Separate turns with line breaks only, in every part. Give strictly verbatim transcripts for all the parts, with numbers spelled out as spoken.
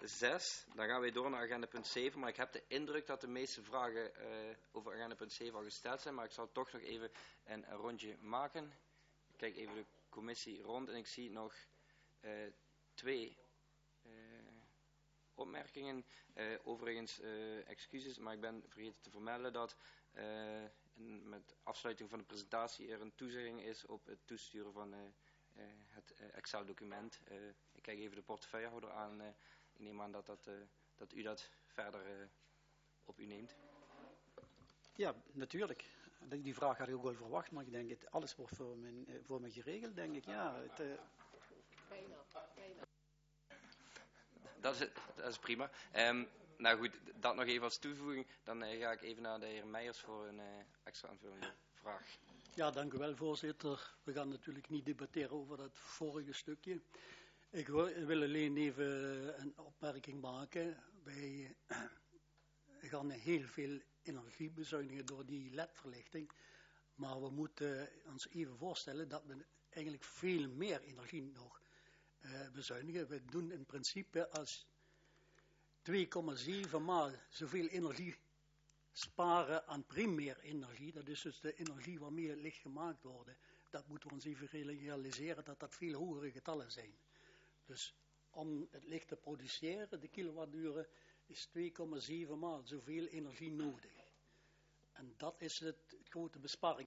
zes. Dan gaan wij door naar agenda punt zeven. Maar ik heb de indruk dat de meeste vragen uh, over agenda punt zeven al gesteld zijn. Maar ik zal toch nog even een, een rondje maken. Ik kijk even de commissie rond en ik zie nog uh, twee uh, opmerkingen. Uh, overigens uh, excuses, maar ik ben vergeten te vermelden dat uh, in, met afsluiting van de presentatie er een toezegging is op het toesturen van uh, uh, het uh, Excel-document. Uh, ik kijk even de portefeuillehouder aan. Uh, ik neem aan dat, dat, uh, dat u dat verder uh, op u neemt.
Ja, natuurlijk. Die vraag had ik ook wel verwacht, maar ik denk het alles wordt voor me, voor me geregeld, denk ik. Ja, het, uh...
bijna, bijna.
Dat is, dat is prima. Um, nou goed, dat nog even als toevoeging. Dan uh, ga ik even naar de heer Meijers voor een uh, extra aanvullende vraag.
Ja, dank u wel, voorzitter. We gaan natuurlijk niet debatteren over dat vorige stukje. Ik wil alleen even een opmerking maken. Wij gaan heel veel energie bezuinigen door die L E D-verlichting. Maar we moeten ons even voorstellen dat we eigenlijk veel meer energie nog uh, bezuinigen. We doen in principe als twee komma zeven maal zoveel energie sparen aan primair energie. Dat is dus de energie waarmee het licht gemaakt wordt. Dat moeten we ons even realiseren dat dat veel hogere getallen zijn. Dus om het licht te produceren, de kilowatturen, is twee komma zeven maal zoveel energie nodig. En dat is het grote besparing.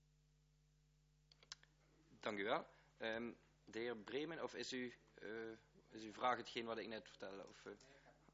Dank u wel. Um, de heer Bremen, of is, u, uh, is uw vraag hetgeen wat ik net vertelde? Of, uh...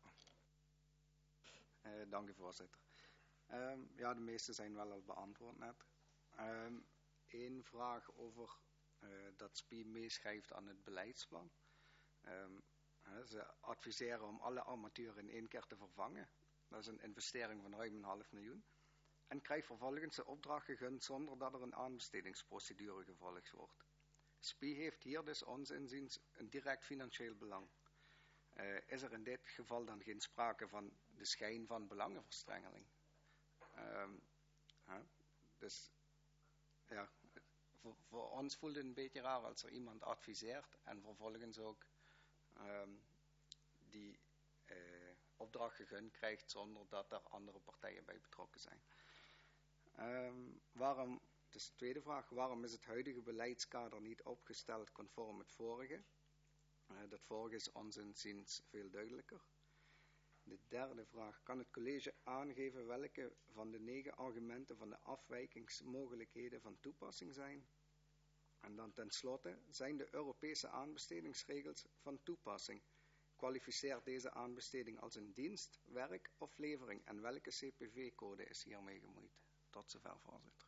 uh, dank u, voorzitter. Um, ja, de meeste zijn wel al beantwoord net. Um, Eén vraag over uh, dat S P I meeschrijft aan het beleidsplan. Um, uh, ze adviseren om alle armaturen in één keer te vervangen. Dat is een investering van ruim een half miljoen. En krijgt vervolgens de opdracht gegund zonder dat er een aanbestedingsprocedure gevolgd wordt. S P I heeft hier dus ons inziens een direct financieel belang. Uh, is er in dit geval dan geen sprake van de schijn van belangenverstrengeling? Um, uh, dus ja, voor, voor ons voelt het een beetje raar als er iemand adviseert en vervolgens ook um, die uh, opdracht gegund krijgt zonder dat er andere partijen bij betrokken zijn. Um, waarom, dus de tweede vraag, waarom is het huidige beleidskader niet opgesteld conform het vorige? Uh, dat vorige is ons inziens veel duidelijker. De derde vraag, kan het college aangeven welke van de negen argumenten van de afwijkingsmogelijkheden van toepassing zijn? En dan tenslotte, zijn de Europese aanbestedingsregels van toepassing? Kwalificeert deze aanbesteding als een dienst, werk of levering? En welke C P V-code is hiermee gemoeid? Tot zover, voorzitter.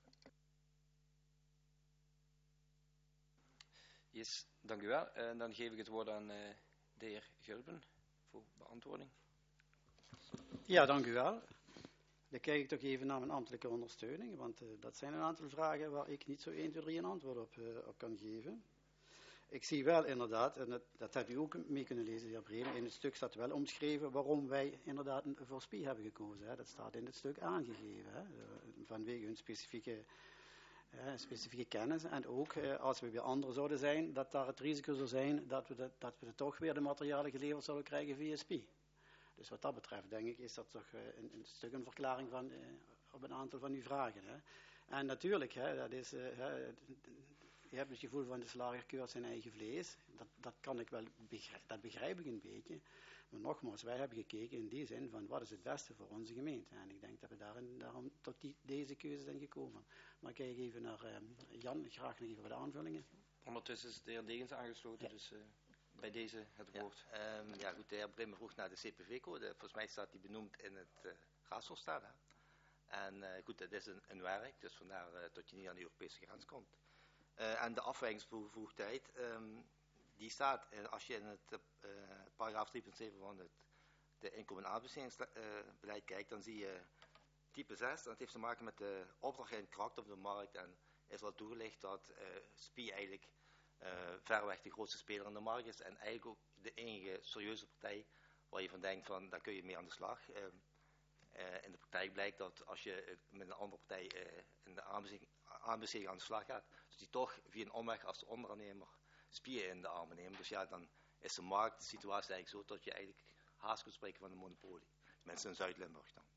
Yes, dank u wel. En dan geef ik het woord aan uh, de heer Gulben voor beantwoording.
Ja, dank u wel. Dan kijk ik toch even naar mijn ambtelijke ondersteuning, want uh, dat zijn een aantal vragen waar ik niet zo één, twee, drie een antwoord op, uh, op kan geven. Ik zie wel inderdaad, en dat, dat hebt u ook mee kunnen lezen, de heer Bremen, in het stuk staat wel omschreven waarom wij inderdaad voor S P I hebben gekozen. Hè. Dat staat in het stuk aangegeven, hè, vanwege hun specifieke, uh, specifieke kennis. En ook uh, als we weer anderen zouden zijn, dat daar het risico zou zijn dat we, de, dat we toch weer de materialen geleverd zouden krijgen via S P I. Dus wat dat betreft, denk ik, is dat toch uh, een, een stuk een verklaring van, uh, op een aantal van uw vragen. Hè. En natuurlijk, hè, dat is, uh, uh, je hebt het gevoel van de slager keurt zijn eigen vlees. Dat, dat kan ik wel begrijpen, dat begrijp ik een beetje. Maar nogmaals, wij hebben gekeken in die zin van wat is het beste voor onze gemeente. En ik denk dat we daarin, daarom tot die, deze keuze zijn gekomen. Maar kijk even naar uh, Jan, graag nog even wat aanvullingen.
Ondertussen is de heer Degens aangesloten, ja. dus... Uh... Bij deze het woord.
Ja, um, ja goed, de heer Bremer vroeg naar de C P V-code. Volgens mij staat die benoemd in het uh, raadsvoorstel. En uh, goed, het is een, een werk, dus vandaar uh, dat je niet aan de Europese grens komt. Uh, en de afwijkingsbevoegdheid, um, die staat, uh, als je in het uh, paragraaf drie punt zeven van het de inkomen- en aanbestedingsbeleid uh, kijkt, dan zie je type zes. En dat heeft te maken met de opdracht en karakter van de markt. En is al toegelicht dat uh, S P I eigenlijk... Uh, verreweg de grootste speler in de markt is en eigenlijk ook de enige serieuze partij waar je van denkt van daar kun je mee aan de slag. Uh, uh, in de praktijk blijkt dat als je met een andere partij uh, in de aanbesteding aan de slag gaat, dus die toch via een omweg als de ondernemer S P I in de armen nemen. Dus ja, dan is de marktsituatie eigenlijk zo dat je eigenlijk haast kunt spreken van een monopolie. Mensen in Zuid-Limburg dan.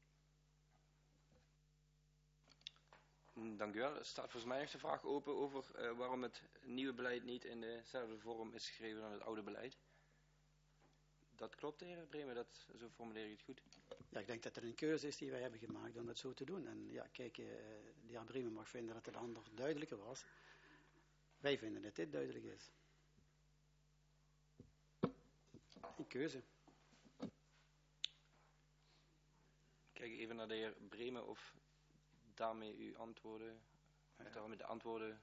Dank u wel. Er staat volgens mij nog de vraag open over uh, waarom het nieuwe beleid niet in dezelfde vorm is geschreven dan het oude beleid. Dat klopt, de heer Bremer, dat, zo formuleer je het goed.
Ja, ik denk dat het een keuze is die wij hebben gemaakt om dat zo te doen. En ja, kijk, uh, de heer Bremer mag vinden dat het ander duidelijker was. Wij vinden dat dit duidelijk is. Een keuze.
Kijk even naar de heer Bremer of daarmee uw antwoorden, of daarmee de antwoorden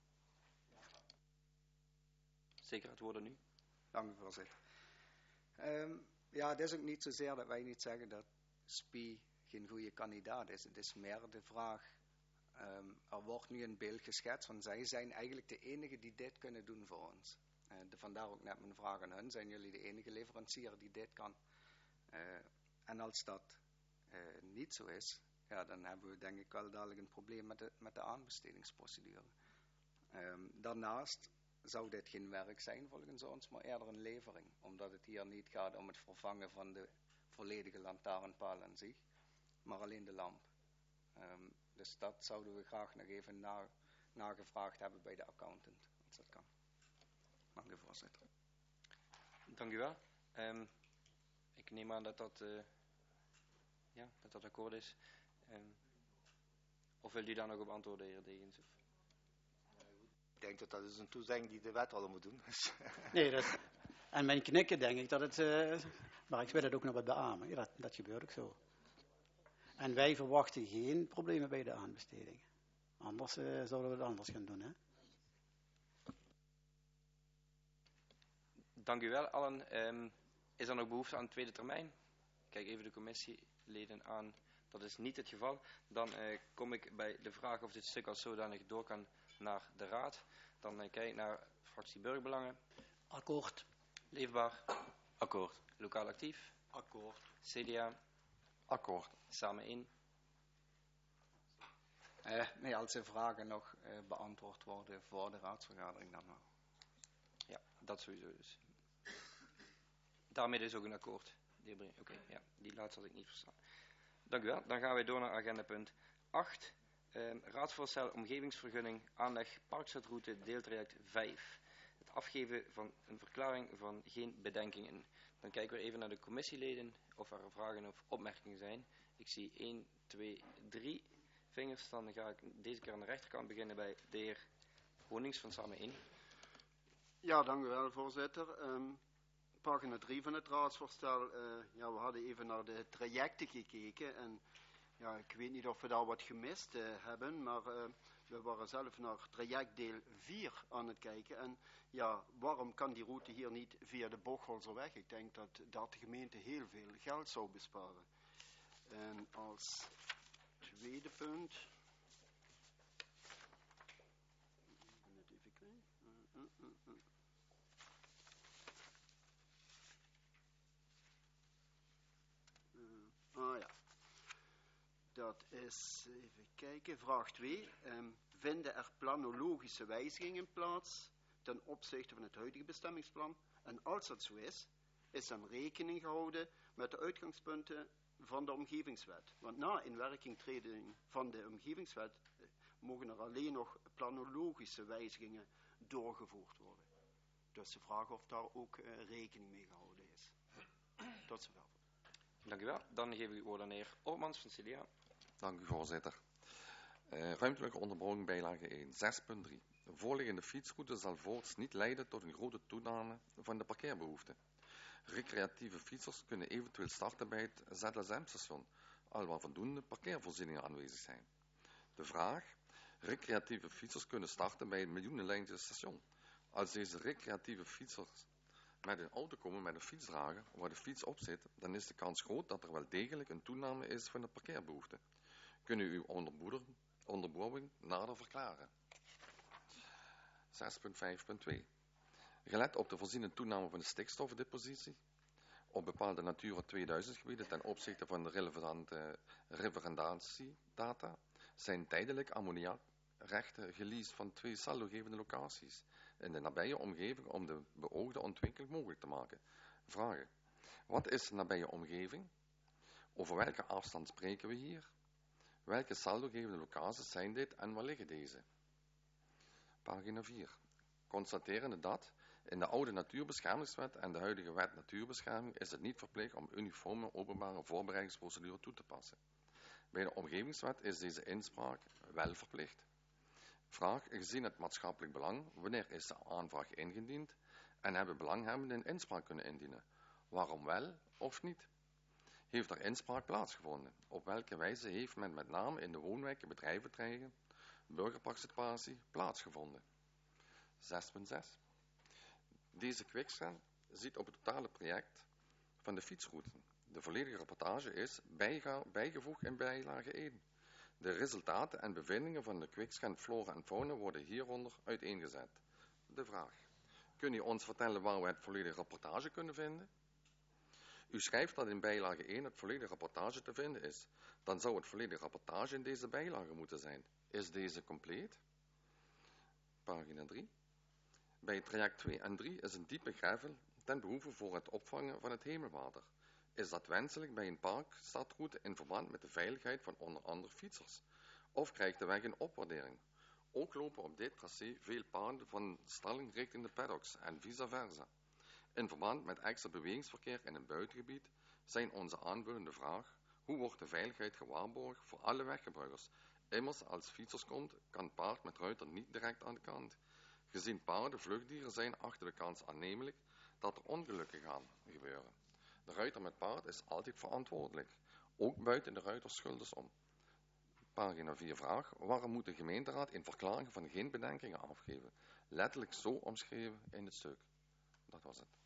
zeker het worden nu.
Dank u, voorzitter. Um, ja, het is ook niet zozeer dat wij niet zeggen dat S P I geen goede kandidaat is. Het is meer de vraag, um, er wordt nu een beeld geschetst van zij zijn eigenlijk de enigen die dit kunnen doen voor ons. Uh, de, vandaar ook net mijn vraag aan hun, zijn jullie de enige leverancier die dit kan? Uh, en als dat uh, niet zo is, ja, dan hebben we denk ik wel dadelijk een probleem met de, met de aanbestedingsprocedure. Um, daarnaast zou dit geen werk zijn volgens ons, maar eerder een levering. Omdat het hier niet gaat om het vervangen van de volledige lantaarnpaal aan zich, maar alleen de lamp. Um, dus dat zouden we graag nog even na, nagevraagd hebben bij de accountant, als dat kan. Dank u, voorzitter.
Dank u wel. Um, ik neem aan dat dat, uh, ja, dat, dat akkoord is. Um, of wilt u daar nog op antwoorden, heer Degens? Of?
Ik denk dat dat is een toezegging die de wet al moet doen.
Nee, dat, en mijn knikken denk ik dat het, uh, maar ik wil het ook nog wat beamen. Ja, dat, dat gebeurt ook zo. En wij verwachten geen problemen bij de aanbesteding. Anders uh, zouden we het anders gaan doen, hè?
Dank u wel allen. Um, is er nog behoefte aan een tweede termijn? Kijk even de commissieleden aan. Dat is niet het geval. Dan uh, kom ik bij de vraag of dit stuk als zodanig door kan naar de raad. Dan uh, kijk ik naar fractie Burgerbelangen.
Akkoord.
Leefbaar.
Akkoord.
Lokaal actief.
Akkoord.
C D A.
Akkoord.
Samen één.
Uh, nee, als de vragen nog uh, beantwoord worden voor de raadsvergadering dan wel.
Ja, dat sowieso dus. Daarmee is ook een akkoord. Oké, okay, ja, die laatste had ik niet verstaan. Dank u wel. Dan gaan wij door naar agenda punt acht. Uh, raadsvoorstel omgevingsvergunning aanleg parkstatroute deeltraject vijf. Het afgeven van een verklaring van geen bedenkingen. Dan kijken we even naar de commissieleden of er vragen of opmerkingen zijn. Ik zie één, twee, drie vingers. Dan ga ik deze keer aan de rechterkant beginnen bij de heer Honings van Samen één.
Ja, dank u wel, voorzitter. Um, pagina drie van het raadsvoorstel. Uh, ja, we hadden even naar de trajecten gekeken. En ja, ik weet niet of we daar wat gemist uh, hebben, maar uh, we waren zelf naar trajectdeel vier aan het kijken. En ja, waarom kan die route hier niet via de Bochholzerweg? Ik denk dat, dat de gemeente heel veel geld zou besparen. En als tweede punt... Even kijken. Uh, uh, uh, uh. Uh, ah ja. Dat is, even kijken, vraag twee. Um, vinden er planologische wijzigingen plaats ten opzichte van het huidige bestemmingsplan? En als dat zo is, is dan rekening gehouden met de uitgangspunten van de omgevingswet? Want na inwerkingtreding van de omgevingswet uh, mogen er alleen nog planologische wijzigingen doorgevoerd worden. Dus de vraag of daar ook uh, rekening mee gehouden is. Tot zover.
Dank u wel. Dan geef ik het woord aan de heer Ormans van C D A.
Dank u, voorzitter. Uh, ruimtelijke onderbouwing bijlage één, zes punt drie. De voorliggende fietsroute zal voorts niet leiden tot een grote toename van de parkeerbehoefte. Recreatieve fietsers kunnen eventueel starten bij het Z S M-station, alwaar voldoende parkeervoorzieningen aanwezig zijn. De vraag: recreatieve fietsers kunnen starten bij het miljoenenlijntjesstation. Als deze recreatieve fietsers met een auto komen met een fietsdrager waar de fiets op zit, dan is de kans groot dat er wel degelijk een toename is van de parkeerbehoefte. Kunnen u uw onderbouwing nader verklaren? zes punt vijf punt twee. Gelet op de voorziene toename van de stikstofdepositie op bepaalde Natura tweeduizend gebieden ten opzichte van de relevante referendatiedata zijn tijdelijk ammoniakrechten geleased van twee saldogevende locaties in de nabije omgeving om de beoogde ontwikkeling mogelijk te maken. Vragen. Wat is nabije omgeving? Over welke afstand spreken we hier? Welke saldogevende locaties zijn dit en waar liggen deze? Pagina vier. Constaterende dat in de oude Natuurbeschermingswet en de huidige Wet Natuurbescherming is het niet verplicht om uniforme openbare voorbereidingsprocedure toe te passen. Bij de Omgevingswet is deze inspraak wel verplicht. Vraag: gezien het maatschappelijk belang, wanneer is de aanvraag ingediend en hebben belanghebbenden een inspraak kunnen indienen? Waarom wel of niet? Heeft er inspraak plaatsgevonden? Op welke wijze heeft men met name in de woonwijken, bedrijventreinen, burgerparticipatie plaatsgevonden? zes punt zes. Deze quickscan ziet op het totale project van de fietsroute. De volledige rapportage is bijga- bijgevoegd in bijlage één. De resultaten en bevindingen van de quickscan flora en fauna worden hieronder uiteengezet. De vraag: kun u ons vertellen waar we het volledige rapportage kunnen vinden? U schrijft dat in bijlage één het volledige rapportage te vinden is. Dan zou het volledige rapportage in deze bijlage moeten zijn. Is deze compleet? Pagina drie. Bij het traject twee en drie is een diepe gravel ten behoeve voor het opvangen van het hemelwater. Is dat wenselijk bij een parkstadroute in verband met de veiligheid van onder andere fietsers? Of krijgt de weg een opwaardering? Ook lopen op dit tracé veel paden van stalling richting de paddocks en vice versa. In verband met extra bewegingsverkeer in een buitengebied zijn onze aanvullende vraag: hoe wordt de veiligheid gewaarborgd voor alle weggebruikers? Immers, als fietsers komt, kan paard met ruiter niet direct aan de kant. Gezien paarden vluchtdieren zijn, achter de kans aannemelijk dat er ongelukken gaan gebeuren. De ruiter met paard is altijd verantwoordelijk, ook buiten de ruiterschuldes om. Pagina vier vraag: waarom moet de gemeenteraad in verklaring van geen bedenkingen afgeven? Letterlijk zo omschreven in het stuk. Dat was het.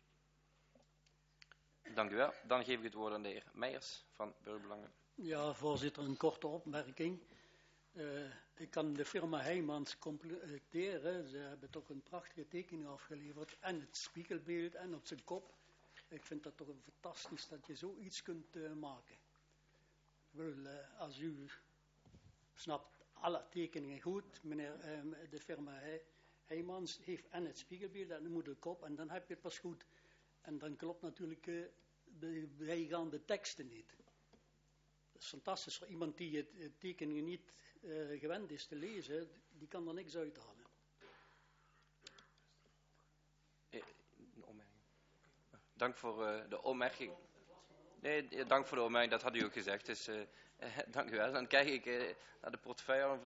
Dank u wel. Dan geef ik het woord aan de heer Meijers van Burgerbelangen.
Ja, voorzitter, een korte opmerking. Uh, ik kan de firma Heijmans complimenteren. Ze hebben toch een prachtige tekening afgeleverd. En het spiegelbeeld en op zijn kop. Ik vind dat toch een fantastisch dat je zoiets kunt uh, maken. Wel, uh, als u snapt alle tekeningen goed, meneer, uh, de firma He Heijmans heeft en het spiegelbeeld en de moederkop en dan heb je het pas goed. En dan klopt natuurlijk uh, de bijgaande teksten niet. Dat is fantastisch voor iemand die het, het tekeningen niet uh, gewend is te lezen, die kan er niks uithalen.
Eh, een opmerking. Dank voor uh, de opmerking. Nee, dank voor de opmerking, dat had u ook gezegd. Dus uh, uh, dank u wel. Dan kijk ik uh, naar de portefeuille